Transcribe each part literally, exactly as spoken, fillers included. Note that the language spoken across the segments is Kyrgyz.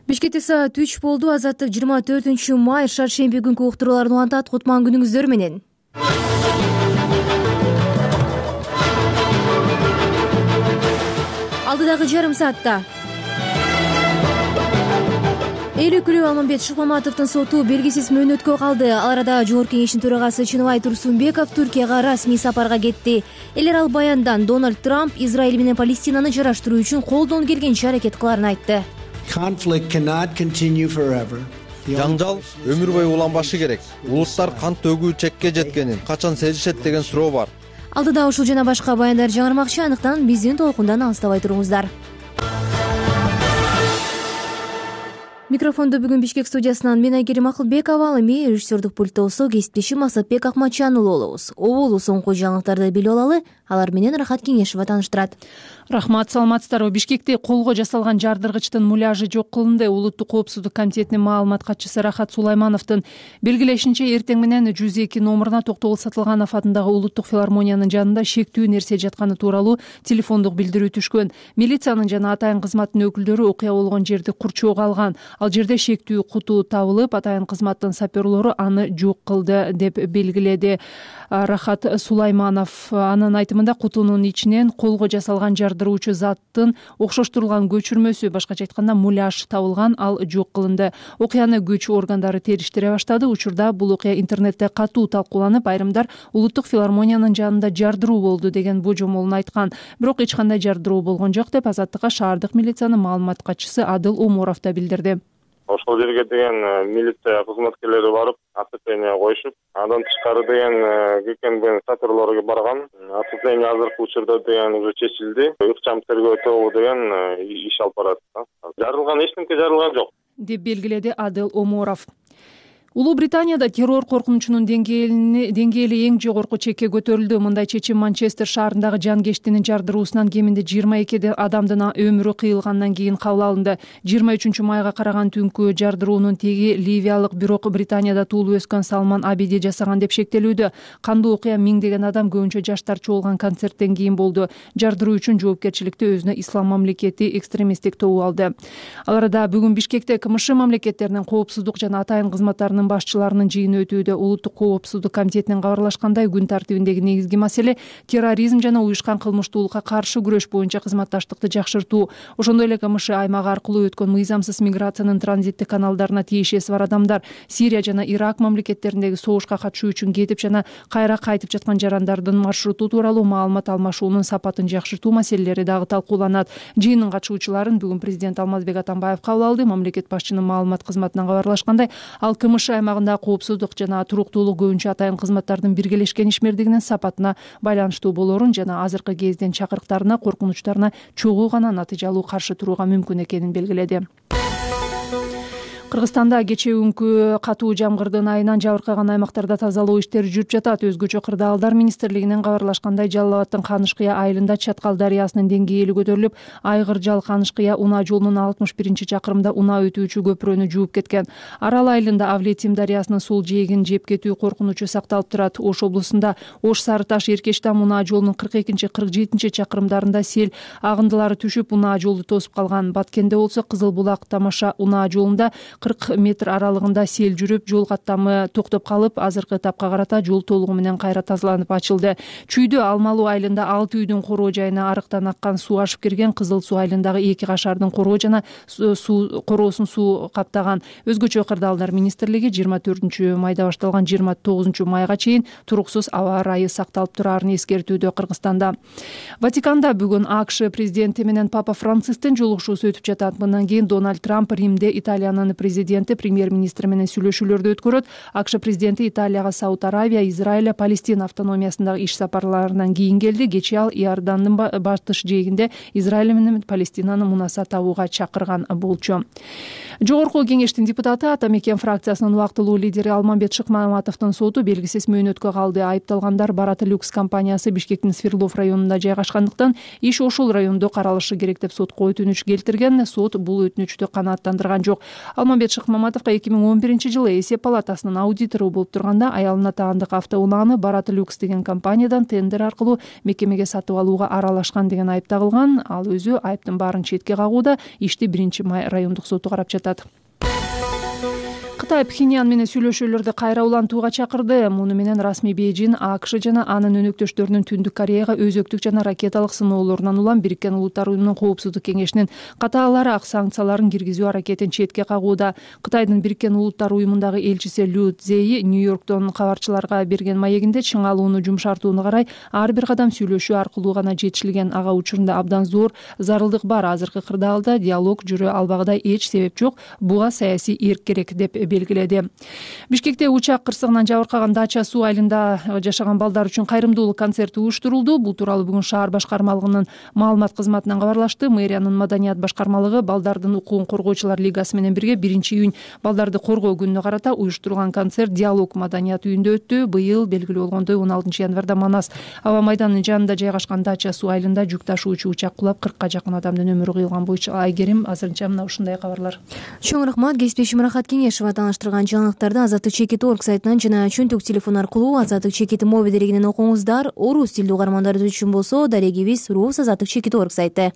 Бишкекте саат үч болду. Азаттык жыйырма төртүнчү май шаршемби күнкү уктурууларды улантат. Кутман күнүңүздөр менен. Алдыдагы жарым саатта эл өкүлү Алмамбет Шыкмаматовдун соту белгисиз мөөнөткө калды. Ал арада Жогорку Кеңештин төрагасы Чыныбай Турсунбеков Түркияга расмий сапарга кетти. Эл аралык баяндан Дональд Трамп Израиль менен Палестинаны жараштыруу үчүн колдон келгенче аракет кыларын айтты. Жаңжал өмүр бою уланбашы керек. Улуттар кан төгүү чекке жеткенин качан сезишет деген суроо бар. Алдыда ушул жана башка баяндар жаңырмакчы, андыктан биздин толкундан алыстабай туруңуздар. Микрофондо бүгүн Бишкек студиясынан мен Айгерим Акылбекова, ал эми режиссердук пультта болсо кесиптешим Асатбек Акматжанұлы болобуз. Оболу соңку жаңылыктарды билип алалы, алар менен Рахат Кеңешева тааныштырат. Рахмат, саламатсыздарбы. Бишкекте колго жасалган жардыргычтын муляжы жок кылынды. Улуттук коопсуздук комитетинин маалымат катчысы Рахат Сулаймановдун белгилешинче, эртең менен жүз эки номуруна Токтогул Сатылганов атындагы Улуттук филармониянын жанында шектүү нерсе жатканы тууралуу телефондук билдирүү түшкөн. Милициянын жана атайын кызматтын өкүлдөрү окуя болгон жерди курчоого алган. Ал жерде шектүү куту табылып, атайын кызматтын саперлору аны жок кылды деп белгиледи Рахат Сулайманов. Анын айтымында кутунун ичинен колго жасалган жардыруучу заттын окшоштурулган көчүрмөсү, башкача айтканда муляж табылган, ал жок кылынды. Окуяны күч органдары териштире баштады. Учурда бул окуя интернетте катуу талкууланып, айрымдар Улуттук филармониянын жанында жардыруу болду деген божомолун айткан. Бирок эч кандай жардыруу болгон жок деп Азаттыкка шаардык милициянын маалымат катчысы Адыл Омуров да билдирди. Ошол жерге деген милиция кызматкерлери барып, оцепление коюшуп, андан тышкары деген кекенбен саперлорго барган. Оцепление азыркы учурда деген уже чечилди. Ыкчам тергөө тобу деген иш алып барат. Жарылган эч нерсе жарылган жок деп белгиледи Адыл Омуров. Улуу Британияда террор коркунучунун деңгээли эң жогорку чекке көтөрүлдү. Мындай чечим Манчестер шаарындагы жангештинин жардыруусунан кеминде жыйырма эки адамдын өмүрү кыйылгандан кийин кабыл алынды. жыйырма үчүнчү майга караган түнкү жардыруунун теги ливиялык, бирок Британияда туулуп өскөн Салман Абиди жасаган деп шектелүүдө. Кандуу окуя миңдеген адам, көбүнчө жаштар чогулган концерттен кийин болду. Жардыруу үчүн жоопкерчиликти өзүнө Ислам мамлекети экстремисттик тобу алды. Ал арада бүгүн Бишкекте КМШ мамлекеттеринин коопсуздук жана атайын кызматтарынын башчыларынын жыйыны өтүүдө. Улуттук коопсуздук комитетинин кабарлашкандай, күн тартибиндеги негизги маселе терроризм жана уюшкан кылмыштуулукка каршы күрөш боюнча кызматташтыкты жакшыртуу. Ошондой эле КМШ аймагы аркылуу өткөн мыйзамсыз миграциянын транзиттик каналдарына тиешеси бар адамдар, Сирия жана Ирак мамлекеттериндеги согушка катышуу үчүн кетип жана кайра кайтып жаткан жарандардын маршруту тууралуу маалымат алмашуунун сапатын жакшыртуу маселелери дагы талкууланат. Жыйындын катышуучуларын бүгүн президент Алмазбек Атамбаев кабыл алды. Мамлекет башчынын маалымат кызматынан кабарлашкандай, ал КМШ аймагында коопсуздук жана туруктуулук көбүнчө атайын кызматтардын биргелешкен ишмердигинин сапатына байланыштуу болорун жана азыркы кездин чакырыктарына, коркунучтарына чогуу гана натыйжалуу каршы турууга мүмкүн экенин белгиледи. Кыргызстанда кечээ күнкү катуу жамгырдын айынан жабыркаган аймактарда тазалоо иштери жүрүп жатат. Өзгөчө Кырдаалдар министрлигинин кабарлашкандай, Жалал Абадтын Канышкыя айылында Чаткал дарыясынын деңгээли көтөрүлүп, Айгыр-Жал Канышкыя унаа жолунун алтымыш биринчи чакырымда унаа өтүүчү көпүрөнү жууп кеткен. Арал айылында Авлетим дарыясынын сул жээгин жеп кетүү коркунучу сакталып турат. Ош облусунда Ош Сарыташ Эркечтам унаа жолунун кырк экинчи кырк жетинчи чакырымдарында сел агындылары түшүп, унаа жолду тосуп калган. Баткенде болсо Кызыл Булак Тамаша унаа жолунда кырк метр аралыгында сел жүрүп, жол каттамы токтоп калып, азыркы этапка карата жол толугу менен кайра тазаланып ачылды. Чүйдө Алмалуу айылында алты үйдүн короо жайына арыктан аккан суу ашып кирген. Кызыл Суу айылындагы эки кашардын короо жана суу короосун суу каптаган. Өзгөчө Кырдаалдар министрлиги жыйырма төртүнчү майда башталган жыйырма тогузунчу майга чейин туруксуз аба ырайы сакталып турарын эскертүүдө. Кыргызстанда Ватиканда бүгүн АКШ президенти менен Папа Францисктин жолугушуусу өтүп жатат. Мындан кийин Дональд Трамп Римде Италиянын президенти премьер-министри менен сүйлөшүүлөрдү өткөрөт. АКШ президенти Италияга Сауд Аравия, Израиль, Палестина автономиясындагы иш сапарларынан кийин келди. Кечээ ал Иордандын батыш жээгинде Израиль менен Палестинаны мунаса табууга чакырган болчу. Жогорку Кеңештин депутаты, Атамекен фракциясынын убактылуу лидери Алмамбет Шыкмаматовдун соту белгисиз мөөнөткө калды. Айыпталгандар Барат Люкс компаниясы Бишкектин Свердлов районунда жайгашкандыктан иш ошол райондо каралышы керек деп сотко өтүнүч келтирген. Сот бул өтүнүчтү канааттандырган жок. Алмамбет алмамбет Шыкмаматовго эки миң он биринчи жылы эсеп палатасынын аудитору болуп турганда аялына таандык автоунааны Барат Люкс деген компаниядан тендер аркылуу мекемеге сатып алууга аралашкан деген айып тагылган. Ал өзү айыптын баарын четке кагууда. Ишти биринчи май райондук соту карап жатат. Кытай Пхеньян менен сүйлөшүүлөрдү кайра улантууга чакырды. Муну менен расмий Бейжин АКШ жана анын өнөктөштөрүнүн Түндүк Кореяга өзөктүк жана ракеталык сыноолорунан улам Бириккен Улуттар уюмунун Коопсуздук кеңешинин катаалыраак санкцияларын киргизүү аракетин четке кагууда. Кытайдын Бириккен Улуттар уюмундагы элчиси Лю Цзей Нью-Йорктон кабарчыларга берген маегинде чың алууну жумшартууну карай ар бир кадам сүйлөшүү аркылуу гана жетишилген. Ага учурунда абдан зор зарылдык бар. Азыркы кырдаалда диалог жүрө албагыдай эч себеп жок. Буга саясий эрк керек деп белгиледи. Бишкекте учак кырсыгынан жабыркаган Дача суу айылында жашаган балдар үчүн кайрымдуулук концерти уюштурулду. Бул тууралуу бүгүн шаар башкармалыгынын маалымат кызматынан кабарлашты. Мэриянын маданият башкармалыгы балдардын укугун коргоочулар лигасы менен бирге биринчи июнь балдарды коргоо күнүнө карата уюштурулган концерт Диалог маданият үйүндө өттү. Быйыл белгилүү болгондой он алтынчы январда Манас аба майданынын жанында жайгашкан Дача суу айылында жүк ташуучу учак кулап кыркка жакын адамдын өмүрү кыйылган. Бойча Айгерим азырынча мына ушундай кабарлар. Чоң рахмат. Кесиптешим Рахат Кеңешова тааныштырган жаңылыктарды Азаттык чекит орг сайтынан жана чөнтөк телефон аркылуу Азаттык чекит мобил дерегинен окуңуздар. Орус тилдүү угармандарыбыз үчүн болсо дарегибиз Рус Азаттык чекит орг сайты.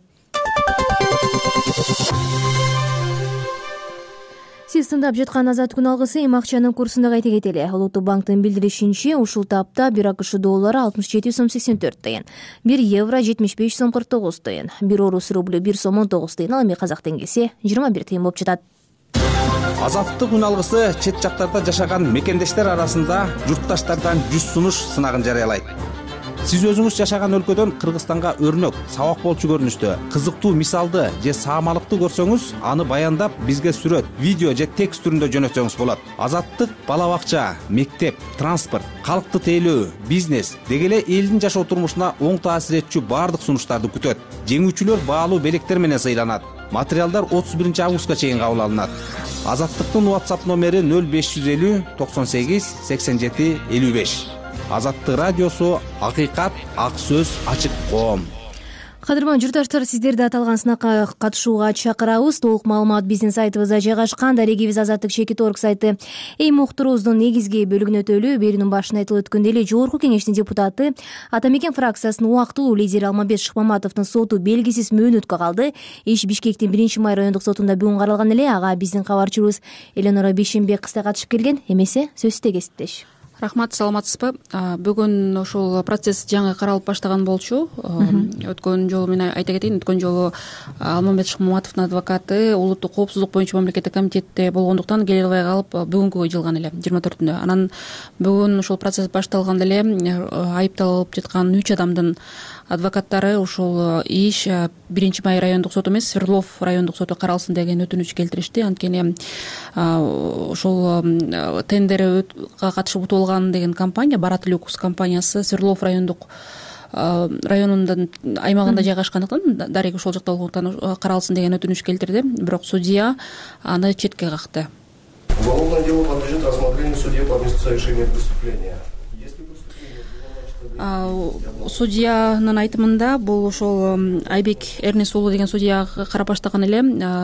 Сиз тыңдап жаткан Азат күн алгысы эми акчанын курсунда кайта кетели. Улуттук банктын билдиришинче, ушул тапта бир АКШ доллары алтымыш жети сом сексен төрт тыйын, бир евро жетимиш беш сом кырк тогуз тыйын, бир орус рублю бир сом он тогуз тыйын, ал эми казак теңгеси жыйырма бир тыйын болуп жатат. Азаттык күн алгысы чет жактарда жашаган мекендештер арасында журтташтардан жүз сунуш сынагын жарыялайт. Сиз өзүңүз жашаган өлкөдөн Кыргызстанга өрнөк, сабак болчу көрүнүштө, кызыктуу мисалды же саамалыкты көрсөңүз, аны баяндап бизге сүрөт, видео же текст түрүндө жөнөтсөңүз болот. Азаттык бала бакча, мектеп, транспорт, калкты тейлөө, бизнес деги эле элдин жашоо турмушуна оң таасир этчү баардык сунуштарды күтөт. Жеңүүчүлөр баалуу белектер менен сыйланат. Материалдар отуз биринчи августка чейин кабыл алынат. Азаттыктын WhatsApp номери нөл беш жүз элүү токсон сегиз сексен жети элүү беш. Азаттык радиосу, акыйкат, ак сөз, ачык коом. Кадырман журтташтар, сиздерди аталган сынакка катышууга чакырабыз. Толук маалымат биздин сайтыбызда жайгашкан. Дарегибиз Азаттык чекит орг сайты. Эми уктуруубуздун негизги бөлүгүнө өтөлү. Берүүнүн башында айтылып өткөндөй эле Жогорку Кеңештин депутаты, Ата Мекен фракциясынын убактылуу лидери Алмамбет Шыкмаматовдун соту белгисиз мөөнөткө калды. Иш Бишкектин биринчи май райондук сотунда бүгүн каралган эле. Ага биздин кабарчыбыз Эленора Бейшенбек кыска катышып келген. Эмесе сөзсүздө кесиптеш. Рахмат, саламатсызбы? Бүгүн ушул процесс жаңы каралып баштаган болчу. Өткөн жолу мен айта кетейин, өткөн жолу Алмамбет Шыкмаматовдун адвокаты улуттук коопсуздук боюнча мамлекеттик комитетте болгондуктан келе албай калып бүгүнкүгө жылган эле жыйырма төртүндө. Анан бүгүн ушул процесс башталганда эле айыпталып жаткан үч адамдын адвокаттары ушул иш биринчи май райондук соту эмес, Свердлов райондук соту каралсын деген өтүнүч келтиришти. Анткени ушул тендерге катышып утулган деген компания, Барат Люкс компаниясы Свердлов райондук районунун аймагында жайгашкандыктан, дареги ошол жакта болгондуктан каралсын деген өтүнүч келтирди. Бирок судья аны четке какты. Уголовное дело подлежит рассмотрению судьи по месту совершения преступления. Судьянын айтымында бул ошол Айбек Эрнес уулу деген судьяга карап баштаган эле.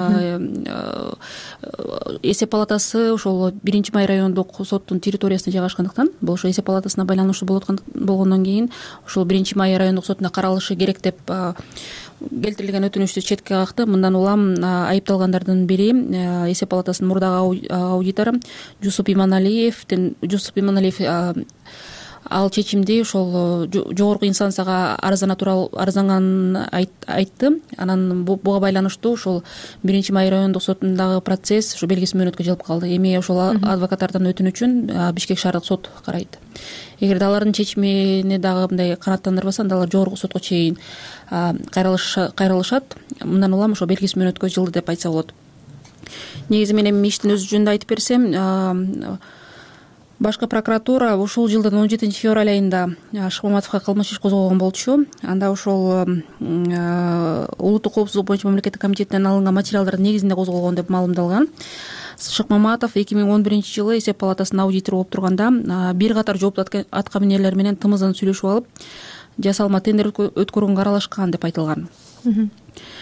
Эсеп палатасы ошол биринчи май райондук соттун территориясында жайгашкандыктан, бул ошо эсеп палатасына байланыштуу болгондон кийин ошол биринчи май райондук сотуна каралышы керек деп келтирилген өтүнүчтү четке какты. Мындан улам айыпталгандардын бири эсеп палатасынын мурдагы аудитору Жусуп Иманалиевдин Жусуп Иманалиев ал чечимди ошол жогорку инстанцияга арызданаа тууралуу арызданганын айтты. Анан буга байланыштуу ошол биринчи май райондук сотундагы процесс ушу белгисиз мөөнөткө жылып калды. Эми ошол адвокаттардын өтүнүчүн Бишкек шаардык сот карайт. Эгерде алардын чечимине дагы мындай канааттандырбаса, анда алар жогорку сотко чейин кайрылышат. Мындан улам ошо белгисиз мөөнөткө жылды деп айтса болот. Негизи мен эми иштин өзү жөнүндө айтып берсем, Башкы прокуратура ушул жылдын он жетинчи февраль айында Шыкмаматовго кылмыш иш козгогон болчу. Анда ошол улуттук коопсуздук боюнча мамлекеттик комитетинен алынган материалдардын негизинде козголгон деп маалымдалган. Шыкмаматов эки миң он биринчи жылы эсеп палатасынын аудитору болуп турганда бир катар жооптуу аткаминерлер менен тымызын сүйлөшүп алып, жасалма тендер өткөрүүгө аралашкан деп айтылган.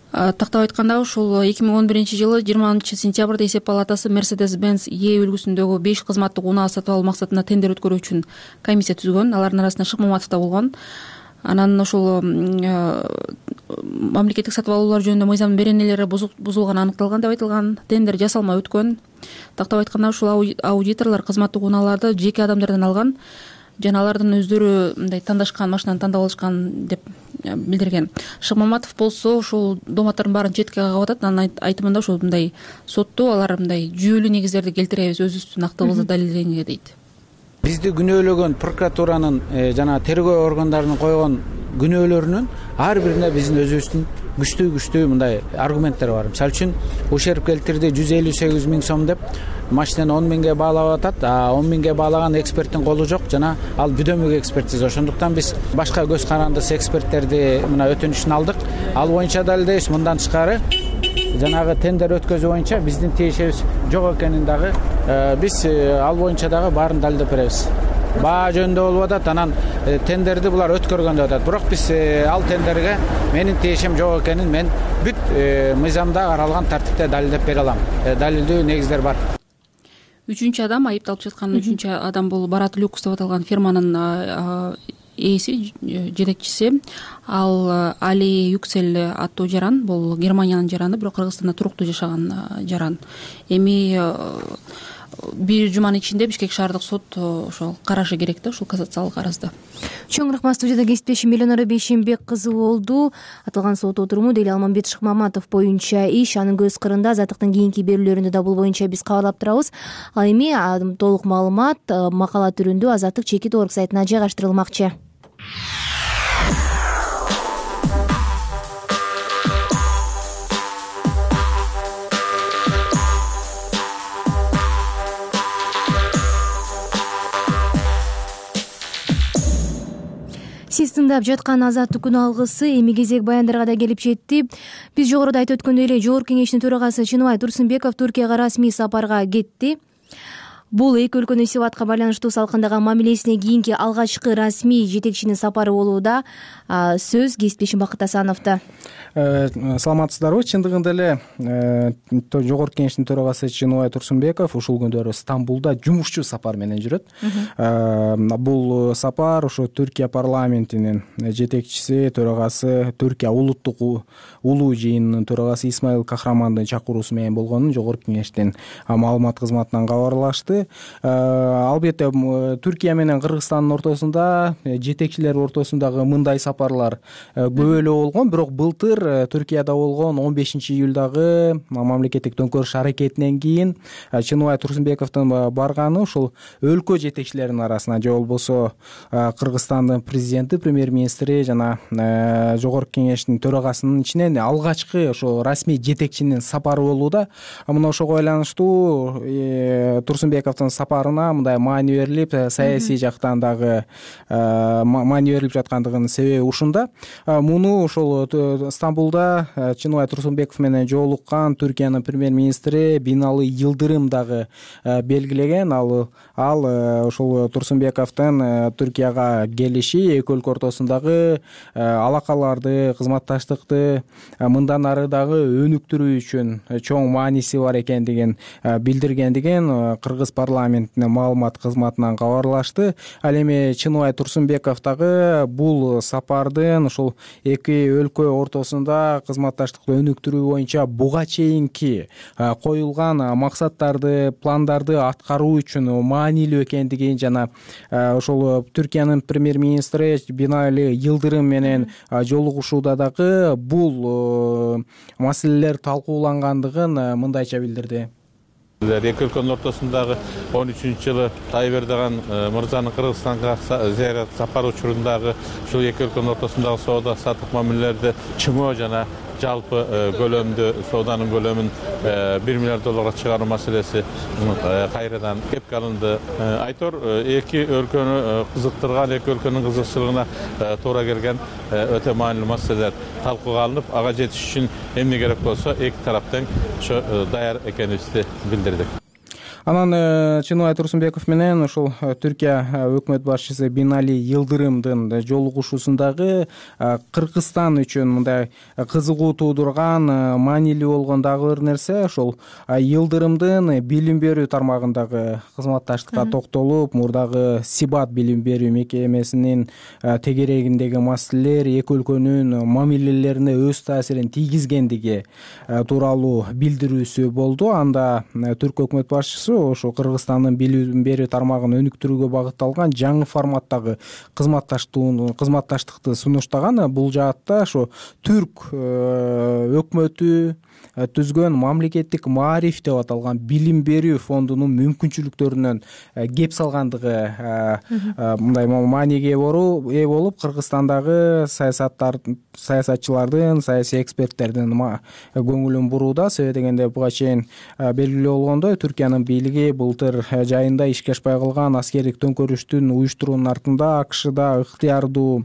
тактап айтканда ушул эки миң он биринчи жылы жыйырманчы сентябрда эсеп палатасы Mercedes Benz Е үлгүсүндөгү беш кызматтык унаа сатып алуу максатында тендер өткөрүү үчүн комиссия түзгөн. Алардын арасында Шыкмаматов да болгон. Анан ошол мамлекеттик сатып алуулар жөнүндө мыйзамдын беренелери бузулганы аныкталган деп айтылган. Тендер жасалмай өткөн. Тактап айтканда ушул аудиторлор кызматтык унааларды жеке адамдардан алган жана алардын өздөрү мындай тандашкан машинаны тандап алышкан деп билдирген. Шыкмаматов болсо ушул дооматтардын баарын четке кагып атат. Анын айтымында ушул мындай сотту алар мындай жүйөлүү негиздерди келтиребиз өзүбүздүн актыбызды далилдегенге дейт. Бизди күнөөлөгөн прокуратуранын жана тергөө органдарынын койгон күнөөлөрүнүн ар бирине биздин өзүбүздүн күчтүү күчтүү мындай аргументтер бар. Мисалы үчүн ушерп келтирди жүз элүү сегиз миң сом деп машинаны он миңге баалап атат. А он миңге баалаган эксперттин колу жок жана ал бүдөмүк экспертиза. Ошондуктан биз башка көз карандысыз эксперттерди мына өтүнүшүн алдык. Ал боюнча далилдейбиз. Мындан тышкары жанагы тендер өткөзүү боюнча биздин тиешебиз жок экенин дагы биз ал боюнча дагы баарын далилдеп беребиз. Баа жөнүндө болуп атат, анан тендерди булар өткөргөн деп атат. Бирок биз ал тендерге менин тиешем жок экенин мен бүт мыйзамда каралган тартипте далилдеп бере алам. Далилдүү негиздер бар. Үчүнчү адам, айыпталып жаткан үчүнчү адам бул Барат Люкс деп аталган фирманын ээси, жетекчиси. Ал Али Юксель аттуу жаран, бул Германиянын жараны, бирок Кыргызстанда туруктуу жашаган жаран. Эми бир жуманын ичинде Бишкек шаардык сот ошол карашы керек да, ушул кассациялык арызды. Чоң рахмат. Студияда кесиптешим Элнара Бейшенбек кызы болду. Аталган сот отуруму Дели Алмамбет Шыкмаматов боюнча иш, анын көз кырында Азаттыктын кийинки берүүлөрүндө да бул боюнча биз кабарлап турабыз. Ал эми толук маалымат макала түрүндө Азаттык чекит орг сайтына жайгаштырылмакчы. Сиз тыңдап жаткан Азаттык күн алгысы эми кезек баяндарга да келип жетти. Биз жогоруда айтып өткөндөй эле Жогорку Кеңештин төрагасы Чыныбай Турсунбеков Түркияга расмий сапарга кетти. Бул эки өлкөнүн сибатка байланыштуу салкындаган мамилесине кийинки алгачкы расмий жетекчинин сапары болууда. Сөз кесиптешим Бакыт Асановдо. Саламатсыздарбы? Чындыгында эле Жогорку Кеңештин төрагасы Чыныбай Турсунбеков ушул күндөрү Стамбулда жумушчу сапар менен жүрөт. Бул сапар ошо Түркия парламентинин жетекчиси, төрагасы, Түркия улуттук улуу жыйынынын төрагасы Исмаил Кахрамандын чакыруусу менен болгонун Жогорку Кеңештин маалымат кызматынан кабарлашты. Албетте Түркия менен Кыргызстандын ортосунда, жетекчилер ортосундагы мындай сапарлар көп эле болгон, бирок былтыр Түркияда болгон он бешинчи июлдагы мамлекеттик төңкөрүш аракетинен кийин Чыныбай Турсунбековдун барганы ушул өлкө жетекчилеринин арасына, же болбосо Кыргызстандын президенти, премьер-министри жана Жогорку Кеңештин төрагасынын ичинен алгачкы ошо расмий жетекчинин сапары болууда. Мына ошого байланыштуу Турсунбековдун сапарына мындай маани берилип, саясий жактан дагы маани берилип жаткандыгынын себеби ушунда. Муну ошол Стамбулда Чыныбай Турсунбеков менен жолуккан Түркиянын премьер-министри Бинали Йылдырым дагы белгилеген. Ал ал ошол Турсунбековдун Түркияга келиши эки өлкө ортосундагы алакаларды, кызматташтыкты мындан ары дагы өнүктүрүү үчүн чоң мааниси бар экендигин билдиргендигин Кыргыз парламентинин маалымат кызматынан кабарлашты. Ал эми Чыныбай Турсунбеков дагы бул сапардын ушул эки өлкө ортосунда кызматташтыкты өнүктүрүү боюнча буга чейинки коюлган максаттарды, пландарды аткаруу үчүн маанилүү экендигин жана ошол Түркиянын премьер-министри Бинали Йылдырым менен жолугушууда дагы бул маселелер талкуулангандыгын мындайча билдирди. Эки өлкөнүн ортосундагы он үчүнчү жылы Тайып Эрдоган мырзанын Кыргызстанга зыярат сапары учурундагы ушул эки өлкөнүн ортосундагы соода саттык мамилелерди чыңоо жана жалпы көлөмдү сооданын көлөмүн бир миллиард долларга чыгаруу маселеси кайрадан кепке алынды. Айтор эки өлкөнү кызыктырган, эки өлкөнүн кызыкчылыгына туура келген өтө маанилүү маселелер талкууга алынып, ага жетиш үчүн эмне керек болсо эки тараптан ошо даяр экенибизди билдирдик. Анан Чыныбай Турсунбеков менен ушул Түркия өкмөт башчысы Бинали Йылдырымдын жолугушуусундагы Кыргызстан үчүн мындай кызыгуу туудурган, маанилүү болгон дагы бир нерсе ошол Йылдырымдын билим берүү тармагындагы кызматташтыкка токтолуп, мурдагы Сибат билим берүү мекемесинин тегерегиндеги маселелер эки өлкөнүн мамилелерине өз таасирин тийгизгендиги тууралуу билдирүүсү болду. Анда Түрк өкмөт башчысы ошо Кыргызстандын билим берүү тармагын өнүктүрүүгө багытталган жаңы форматтагы кызматташтыкты сунуштаган. Бул жаатта ошо Түрк өкмөтү түзгөн мамлекеттик маариф деп аталган билим берүү фондунун мүмкүнчүлүктөрүнөн кеп салгандыгы мындай мааниге ээ болуп, Кыргызстандагы саясаттар саясатчылардын, саясий эксперттердин көңүлүн бурууда. Себеби дегенде буга чейин белгилүү болгондой, Түркиянын бийлиги былтыр жайында ишке ашпай калган аскердик төңкөрүштүн уюштуруунун артында АКШда ыктыярдуу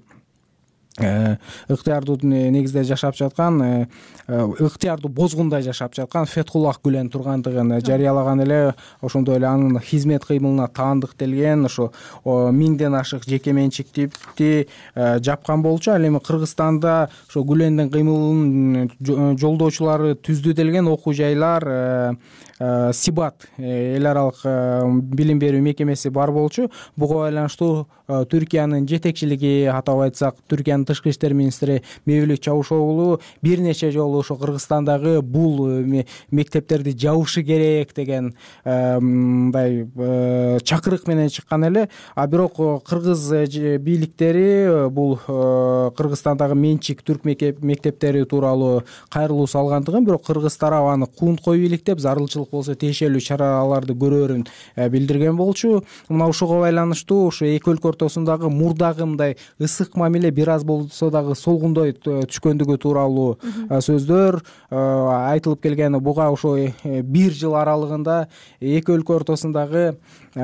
ыктыярдуу негизде жашап жаткан, ыктыярдуу бозгундай жашап жаткан Фетхуллах Гүлен тургандыгын жарыялаган эле. Ошондой эле анын хизмет кыймылына таандыктелген ошо миңден ашык жеке менчикти жапкан болчу. Ал эми Кыргызстанда ошо Гүлендин кыймылын жолдоочулары түздү делген окуу жайлар Сибат эл аралык билим берүү мекемеси бар болчу. Буга байланыштуу Түркиянын жетекчилиги, атап айтсак Түркиянын тышкы иштер министри Мевлют Чавушоглу бир нече жолу ошо Кыргызстандагы бул мектептерди жабышы керек деген мындай чакырык менен чыккан эле. А бирок кыргыз бийликтери бул Кыргызстандагы менчик түрк мектептери тууралуу кайрылуу салгандыгын, бирок кыргыз тарабы аны куунт коюп иликтеп, зарылчылык болсо тиешелүү чараларды көрөрүн билдирген болчу. Мына ушуга байланыштуу ушу эки өлкө ортосундагы мурдагы мындай ысык мамиле бир аз болсо дагы солгундой түшкөндүгү тууралуу сөздөр айтылып келген. Буга ошо бир жыл аралыгында эки өлкө ортосундагы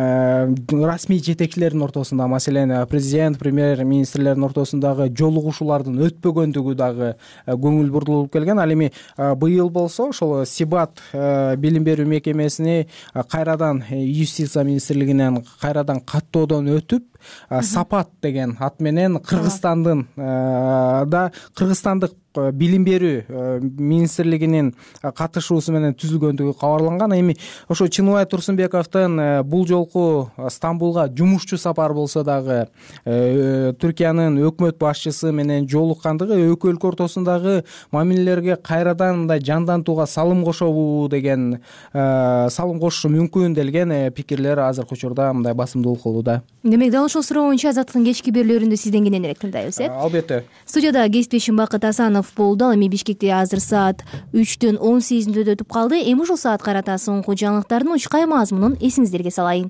расмий жетекчилердин ортосунда, маселен президент, премьер министрлердин ортосундагы жолугушуулардын өтпөгөндүгү дагы көңүл бурулуп келген. Ал эми быйыл болсо ошол Сибат билим берүү мекемесини кайрадан юстиция министрлигинен кайрадан каттоодон өтүп, Сапат деген ат менен Кыргызстандын да кыргызстандык билим берүү министрлигинин катышуусу менен түзүлгөндүгү кабарланган. Эми ошо Чыныбай Турсунбековдун бул жолку Стамбулга жумушчу сапар болсо дагы Түркиянын өкмөт башчысы менен жолуккандыгы эки өлкө ортосундагы мамилелерге кайрадан мындай жандантууга салым кошобу деген, салым кошушу мүмкүн делген пикирлер азыркы учурда мындай басымдуулук болууда. Демек, дал ошол суроо боюнча Азаттыктын кечки берүүлөрүндө сизден кененирээк тыңдайбыз, э? Албетте. Студияда кесиптешим Бакыт Асанов болду. Ал эми Бишкекте азыр саат үчтөн он сегиз мүнөт өтүп калды. Эми ушул саатка карата соңку жаңылыктардын учкай мазмунун эсиңиздерге салайын.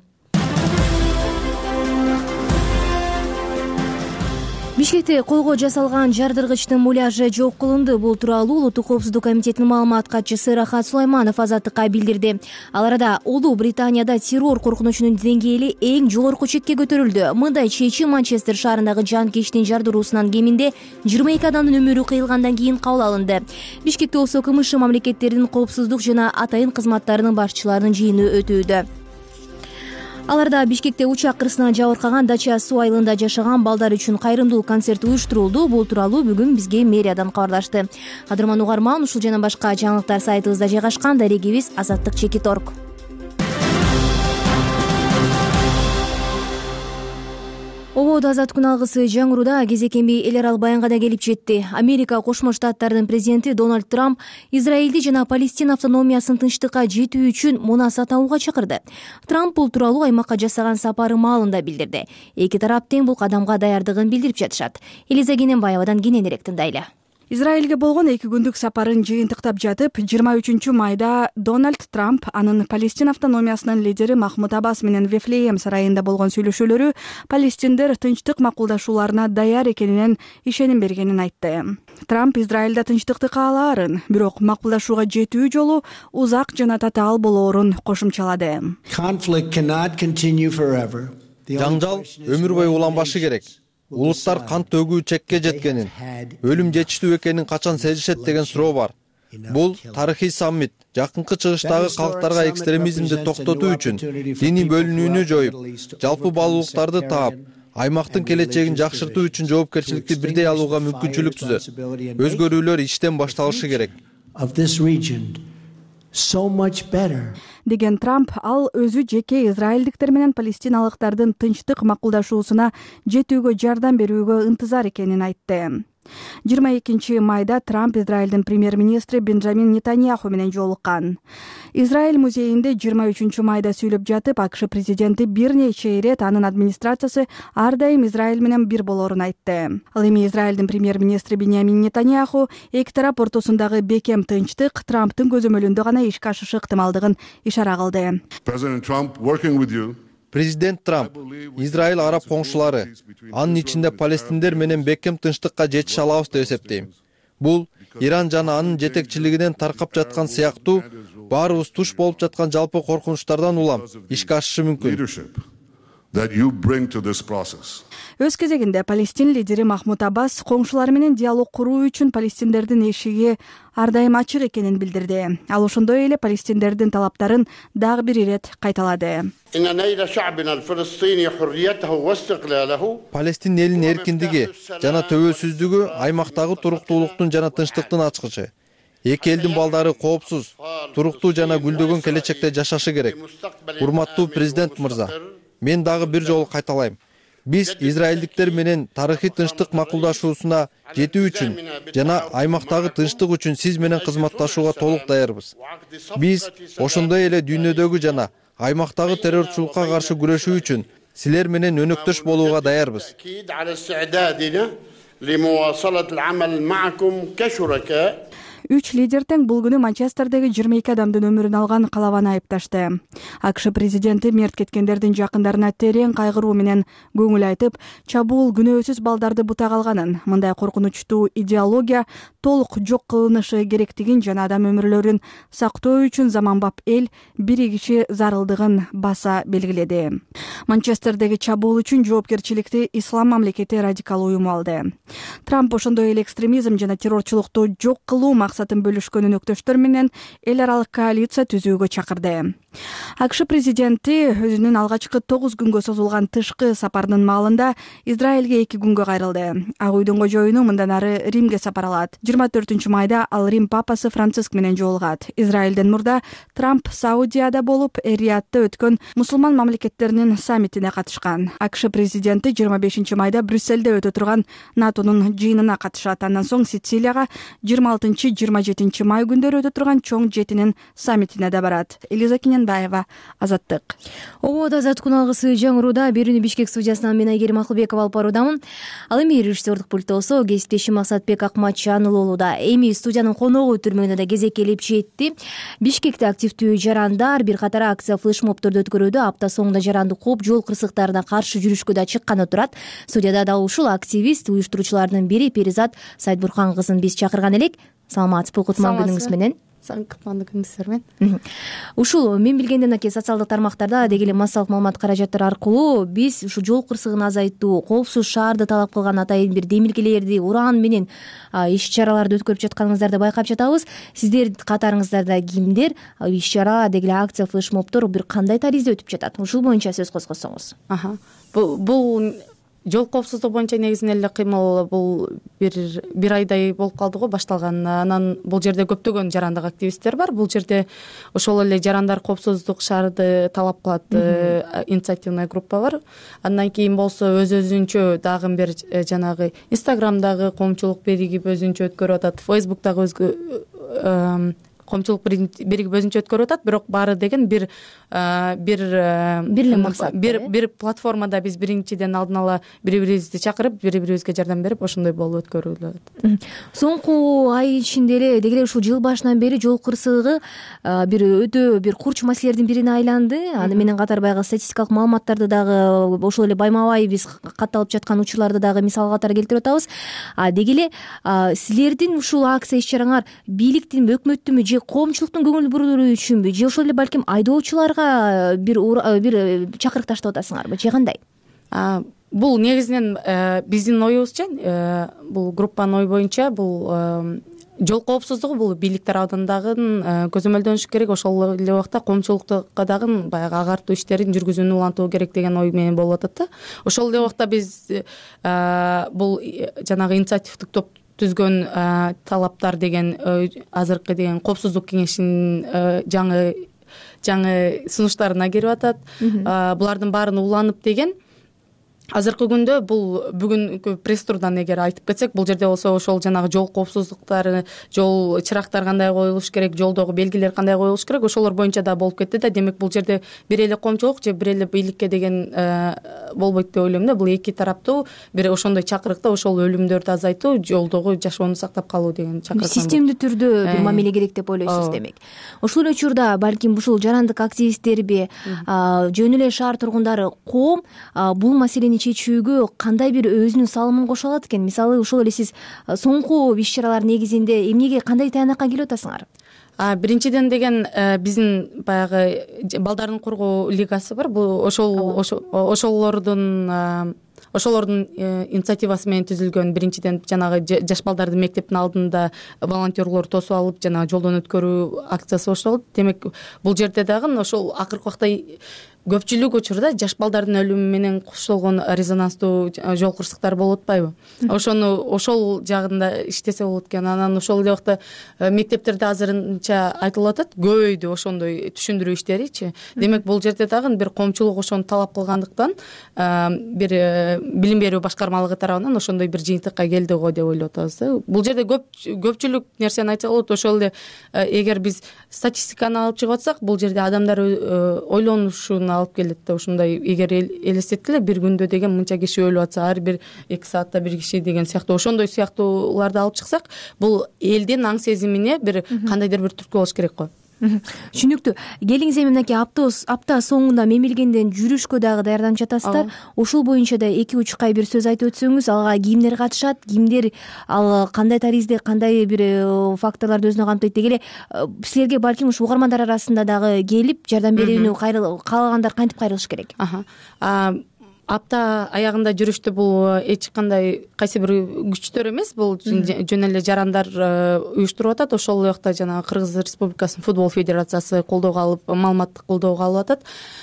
Бишкекте колго жасалган жардыргычтын муляжы жок кылынды. Бул тууралуу Улуттук коопсуздук комитетинин маалымат катчысы Рахат Сулайманов Азаттыкка билдирди. Ал арада Улуу Британияда террор коркунучунун деңгээли эң жогорку четке көтөрүлдү. Мындай чечим Манчестер шаарындагы жанкечтин жардыруусунан кеминде жыйырма эки адамдын өмүрү кыйылгандан кийин кабыл алынды. Бишкекте болсо КМШ мамлекеттердин коопсуздук жана атайын кызматтарынын башчыларынын жыйыны өтүүдө. Аларда Бишкекте учак кырсынан жабыркаган Дача суу айылында жашаган балдар үчүн кайрымдуулук концерти уюштурулду. Бул тууралуу бүгүн бизге мэриядан кабарлашты. Кадырман угарман, ушул жана башка жаңылыктар сайтыбызда жайгашкан. Дарегибиз азаттык чекит точка орг. Обод азат күн алгысы жаңыруда кезекемби эл аралык баянга да келип жетти. Америка Кошмо Штаттарынын президенти Дональд Трамп Израилди жана Палестина автономиясын тынчтыкка жетүү үчүн мунаса табууга чакырды. Трамп бул тууралуу аймакка жасаган сапары маалында билдирди. Эки тарап тең бул кадамга даярдыгын билдирип жатышат. Элиза Кененбаевадан кененирээк тыңдайлы. Израилге болгон эки күндүк сапарын жыйынтыктап жатып, жыйырма үчүнчү майда Дональд Трамп анын Палестина автономиясынын лидери Махмуд Аббас менен Вифлеем сарайында болгон сүйлөшүүлөрү палестиндер тынчтык макулдашууларына даяр экенинен ишеним бергенин айтты. Трамп Израилда тынчтыкты каалаарын, бирок макулдашууга жетүү жолу узак жана татаал болоорун кошумчалады. Жаңжал өмүр бою уланбашы керек. Улуттар кант төгүү чекке жеткенин, өлүм жетиштүү экенин качан сезишет деген суроо бар. Бул тарыхый саммит жакынкы чыгыштагы калктарга экстремизмди токтотуу үчүн диний бөлүнүүнү жоюп, жалпы баалуулуктарды таап, аймактын келечегин жакшыртуу үчүн жоопкерчиликти бирдей алууга мүмкүнчүлүк түзөт. Өзгөрүүлөр иштен башталышы керек деген Трамп ал өзү жеке израилдиктер менен палестиналыктардын тынчтык макулдашуусуна жетүүгө жардам берүүгө ынтызар экенин айтты. жыйырма экинчи майда Трамп Израилдин премьер-министри Бенджамин Нетаньяху менен жолуккан. Израиль музейинде жыйырма үчүнчү майда сүйлөп жатып, АКШ президенти бир нече ирет анын администрациясы ар дайым Израиль менен бир болорун айтты. Ал эми Израилдин премьер-министри Бенджамин Нетаньяху эки тарап ортосундагы бекем тынчтык Трамптын көзөмөлүндө гана ишке ашышы ыктымалдыгын ишара кылды. Президент Трамп, Израиль араб коңшулары, анын ичинде палестиндер менен бекем тынчтыкка жетише алабыз деп эсептейм. Бул Иран жана анын жетекчилигинен таркап жаткан сыяктуу баарыбыз туш болуп жаткан жалпы коркунучтардан улам ишке ашышы мүмкүн. Өз кезегинде Палестин лидери Махмуд Аббас коңшулар менен диалог куруу үчүн палестиндердин эшиги ар дайым ачык экенин билдирди. Ал ошондой эле палестиндердин талаптарын дагы бир ирет кайталады. Палестин элинин эркиндиги жана төбөсүздүгү аймактагы туруктуулуктун жана тынчтыктын ачкычы. Эки элдин балдары коопсуз, туруктуу жана гүлдөгөн келечекте жашашы керек. Урматтуу президент мырза, мен дагы бир жолу кайталайм. Биз израилдиктер менен тарыхый тынчтык макулдашуусуна жетүү үчүн жана аймактагы тынчтык үчүн сиз менен кызматташууга толук даярбыз. Биз ошондой эле дүйнөдөгү жана аймактагы террорчулукка каршы күрөшүү үчүн силер менен өнөктөш болууга даярбыз. Үч лидер тең бул күнү Манчестердеги жыйырма эки адамдын өмүрүн алган калабаны айыпташты. АКШ президенти мерт кеткендердин жакындарына терең кайгыруу менен көңүл айтып, чабуул күнөөсүз балдарды бутак алганын, мындай коркунучтуу идеология толук жок кылынышы керектигин жана адам өмүрлөрүн сактоо үчүн заманбап эл биригиши зарылдыгын баса белгиледи. Манчестердеги чабуул үчүн жоопкерчиликти Ислам мамлекети радикал уюму алды. Трамп ошондой эле экстремизм жана террорчулукту жок кылуу максатын бөлүшкөн өнөктөштөр менен эл аралык коалиция түзүүгө чакырды. АКШ президенти өзүнүн алгачкы тогуз күнгө созулган тышкы сапарынын маалында Израилге эки күнгө кайрылды. Ак үйдүн кожоюну мындан ары Римге сапар алат. жыйырма төртүнчү майда ал Рим папасы Франциск менен жолугат. Израилден мурда Трамп Саудияда болуп, Эр-Риядта өткөн мусулман мамлекеттеринин саммитине катышкан. АКШ президенти жыйырма бешинчи майда Брюссельде өтө турган НАТОнун жыйынына катышат. Андан соң Сицилияга жыйырма алтынчы жыйырма жетинчи май күндөрү өтө турган чоң жетинин саммитине да барат. Элиза Кененбаева, Азаттык. Обод Азат күн алгысы жаңырууда берүүнү Бишкек студиясынан мен Айгерим Акылбекова алып баруудамын. Ал эми режиссердик пультта болсо кесиптешим Максатбек Акматжан болууда. Эми студиянын коногу түрмөгүнө да кезек келип жетти. Бишкекте активдүү жарандар бир катар акция флешмобторду өткөрүүдө. Апта соңунда жаранды кууп, жол кырсыктарына каршы жүрүшкө да чыкканы турат. Студияда дал ушул активист уюштуруучулардын бири Перизат Сайдбурхан кызын биз чакырган элек. Саламатсызбы, кутман күнүңүз менен. Кутмандуу күнүңүздөр менен. Ушул мен билгенден аке социалдык тармактарда деги эле массалык маалымат каражаттары аркылуу биз ушу жол кырсыгын азайтуу, коопсуз шаарды талап кылган атайын бир демилгелерди, уран менен иш чараларды өткөрүп жатканыңыздарды байкап жатабыз. Сиздердин катарыңыздарда кимдер иш чара, деги эле акция, флешмобтор бир кандай таризде өтүп жатат? Ушул боюнча сөз козгосоңуз. Бул жол коопсуздугу боюнча негизинен эле кыймыл бул бир бир айдай болуп калды го башталган. Анан бул жерде көптөгөн жарандык активисттер бар. Бул жерде ошол эле жарандар коопсуздук шаарды талап кылат инициативный группа бар. Андан кийин болсо өз-өзүнчө дагы бир жанагы Инстаграмдагы коомчулук биригип өзүнчө өткөрүп атат. Фейсбуктагы өзгө коомчулук биригип өзүнчө өткөрүп атат. Бирок баары деген бир бир бир максат, бир бир платформада биз биринчиден алдын ала бири-бирибизди чакырып, бири-бирибизге жардам берип, ошондой болуп өткөрүлөт. Соңку ай ичинде эле деги эле ушул жыл башынан бери жол кырсыгы бир өтө бир курч маселелердин бирине айланды. Аны менен катар баягы статистикалык маалыматтарды дагы ошол эле байма-бай биз катталып жаткан учурларды дагы мисал катары келтирип атабыз. Деги эле силердин ушул акция иш-чараңар бийликтин, өкмөттүнбү же коомчулуктун көңүл буруу үчүнбү, же ошол эле балким айдоочуларга бир бир чакырык таштап атасыңарбы, же кандай? Бул негизинен биздин оюбузча, бул группанын ою боюнча бул жол коопсуздугу бул бийлик тарабынан дагы көзөмөлдөнүш керек, ошол эле убакта коомчулукка дагы баягы агартуу иштерин жүргүзүүнү улантуу керек деген ой менен болуп атат да. Ошол эле убакта биз бул жанагы инициативдик топ түзгөн талаптар деген азыркы деген коопсуздук кеңешинин жаңы жаңы сунуштарына кирип атат. Булардын баарын уланып деген азыркы күндө бул бүгүнкү пресс-турдан эгер айтып кетсек, бул жерде болсо ошол жанагы жол коопсуздуктары, жол чырактар кандай коюлуш керек, жолдогу белгилер кандай коюлуш керек, ошолор боюнча да болуп кетти да. Демек бул жерде бир эле коомчулук же бир эле бийликке деген болбойт деп ойлойм да. Бул эки тараптуу бир ошондой чакырыкта ошол өлүмдөрдү азайтуу, жолдогу жашоону сактап калуу деген чакырык. Системдүү түрдө бир мамиле керек деп ойлойсуз демек. Ошол эле учурда балким ушул жарандык активисттерби, жөн эле шаар тургундары, коом бул маселени чечүүгө кандай бир өзүнүн салымын кошо алат экен? Мисалы, ошол эле сиз соңку иш-чаралар негизинде эмнеге, кандай таянакка келип атасыңар? Биринчиден деген биздин баягы балдарын коргоо лигасы бар. Бул ошол ошолордун ошолордун инициативасы менен түзүлгөн. Биринчиден жанагы жаш балдарды мектептин алдында волонтерлор тосуп алып, жанагы жолдон өткөрүү акциясы башталды. Демек бул жерде дагы ошол акыркы убакта көпчүлүк учурда жаш балдардын өлүмү менен коштолгон резонанстуу жол кырсыктар болуп атпайбы? Ошону ошол жагында иштесе болот экен. Анан ошол эле убакта мектептерде азырынча айтылып атат, көбөйдү ошондой түшүндүрүү иштеричи. Демек бул жерде дагы бир коомчулук ошону талап кылгандыктан бир билим берүү башкармалыгы тарабынан ошондой бир жыйынтыкка келди го деп ойлоп атабыз да. Бул жерде көп көпчүлүк нерсени айтса болот. Ошол эле эгер биз статистиканы алып чыгып атсак, бул жерде адамдар ойлонушуна алып келет да. Ушундай эгер элестеткиле, бир күндө деген мынча киши өлүп атса, ар бир эки саатта бир киши деген сыяктуу ошондой сыяктууларды алып чыксак, бул элдин аң сезимине бир кандайдыр бир түрткү болуш керек го. Түшүнүктүү. Келиңиз эми мынакей апта соңунда мемилгенден жүрүшкө дагы даярданып жатасыздар. Ошол боюнча да эки үч кай бир сөз айтып өтсөңүз, ага кимдер катышат, кимдер ал кандай таризде, кандай бир факторлорду өзүнө камтыйт деги эле силерге балким ушу угармандар арасында дагы келип жардам берүүнү каалагандар кантип кайрылыш керек? Апта аягында жүрүштү бул эч кандай кайсы бир күчтөр эмес, бул жөн эле жарандар уюштуруп атат. Ошол эле убакта жанагы Кыргыз Республикасынын футбол федерациясы колдоого алып, маалыматтык колдоого алып атат.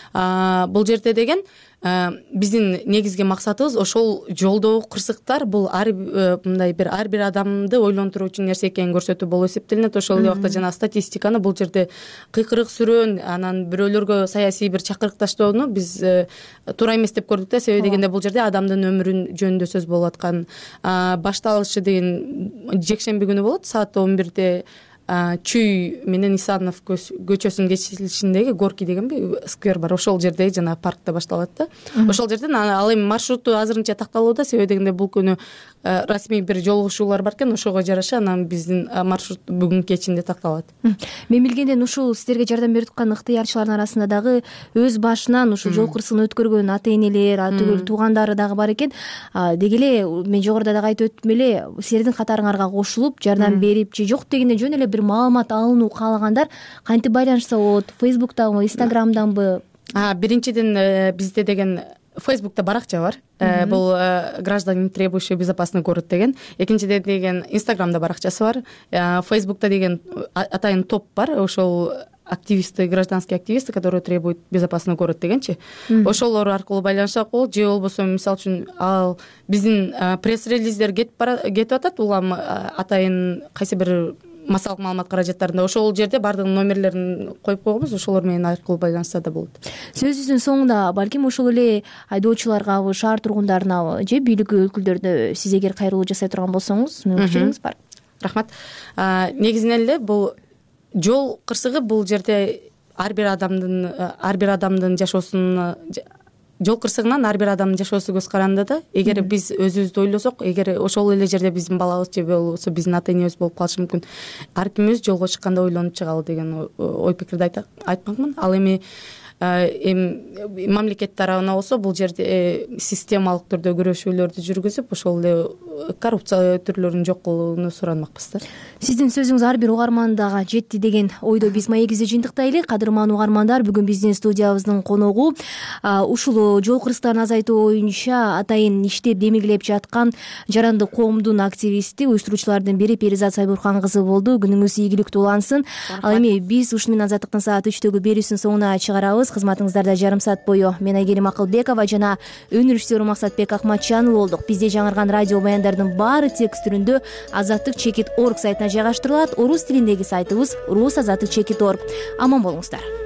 Бул жерде деген биздин негизги максатыбыз ошол жолдогу кырсыктар бул ар мындай бир ар бир адамды ойлонтуруучу нерсе экенин көрсөтүү болуп эсептелинет. Ошол эле убакта жана статистиканы бул жерде кыйкырык сүрөөн, анан бирөөлөргө саясий бир чакырык таштоону биз туура эмес деп көрдүк да. Себеби дегенде бул жерде адамдын өмүрүн жөнүндө сөз болуп аткан. Башталышы деген жекшемби күнү болот, саат он бирде Чүй менен Исанов көчөсүнүн кечилишиндеги Горки деген сквер бар. Ошол жерде жана паркта башталат да. Ошол жерден ал эми маршруту азырынча такталууда. Себеби дегенде бул күнү расмий бир жолугушуулар бар экен. Ошого жараша анан биздин маршрут бүгүн кечинде такталат. Мемилгенден ушул сиздерге жардам берип аткан ыктыярчылардын арасында дагы өз башынан ушул жол кырсыгын өткөргөн ата-энелер, түгүл туугандары дагы бар экен. Деги эле мен жогоруда дагы айтып өттүм эле, силердин катарыңарга кошулуп жардам берип же жок дегенде жөн эле бир маалымат алууну каалагандар кантип байланышса болот? Фейсбуктабы, Инстаграмданбы? Биринчиден бизде деген Фейсбукта баракча бар. Бул гражданин, требующий безопасный город деген. Экинчиден деген Инстаграмда баракчасы бар. Фейсбукта деген атайын топ бар. Ошол активисты, гражданские активисты, которые требуют безопасный город дегенчи. Ошолор аркылуу байланышсак болот. Же болбосо мисалы үчүн ал биздин пресс-релиздер кетип атат. Улам атайын кайсы бир массалык маалымат каражаттарында ошол жерде баардык номерлерин коюп койгонбуз. Ошолор менен аркылуу байланышса да болот. Сөзүбүздүн соңунда балким ошол эле айдоочуларгабы, шаар тургундарынабы же бийлик өкүлдөрүнө сиз эгер кайрылуу жасай турган болсоңуз, мүмкүнчүлүгүңүз бар. Рахмат. Негизинен эле бул жол кырсыгы бул жерде ар бир адамдын ар бир адамдын жашоосун жол кырсыгынан ар бир адамдын жашоосу көз каранды да. Эгер биз өзүбүздү ойлосок, эгер ошол эле жерде биздин балабыз же болбосо биздин ата-энебиз болуп калышы мүмкүн. Ар кимибиз жолго чыкканда ойлонуп чыгалы деген ой пикирди айтмакмын. Ал эми эми мамлекет тарабынан болсо бул жерде системалык түрдө күрөшүүлөрдү жүргүзүп, ошол эле коррупция түрлөрүн жок кылууну суранмакпыз да. Сиздин сөзүңүз ар бир угармандага жетти деген ойдо биз маегибизди жыйынтыктайлы. Кадырман угармандар, бүгүн биздин студиябыздын коногу ушул жол кырсыктарын азайтуу боюнча атайын иштеп демилгелеп жаткан жарандык коомдун активисти, уюштуруучулардын бири Перизат Сайбурхан кызы болду. Күнүңүз ийгиликтүү улансын. Ал эми биз ушуну менен Азаттыктын саат үчтөгү берүүсүнүн соңуна чыгарабыз. Кызматыңыздарда жарым саат бою мен Айгерим Акылбекова жана өнөр иштөөрү Максатбек Акматжанов болдук. Бизде жаңырган радио баяндардын баары текст түрүндө азаттык чекит орг сайтына жайгаштырылат. Орус тилиндеги сайтыбыз рус азаттык чекит орг. Аман болуңуздар.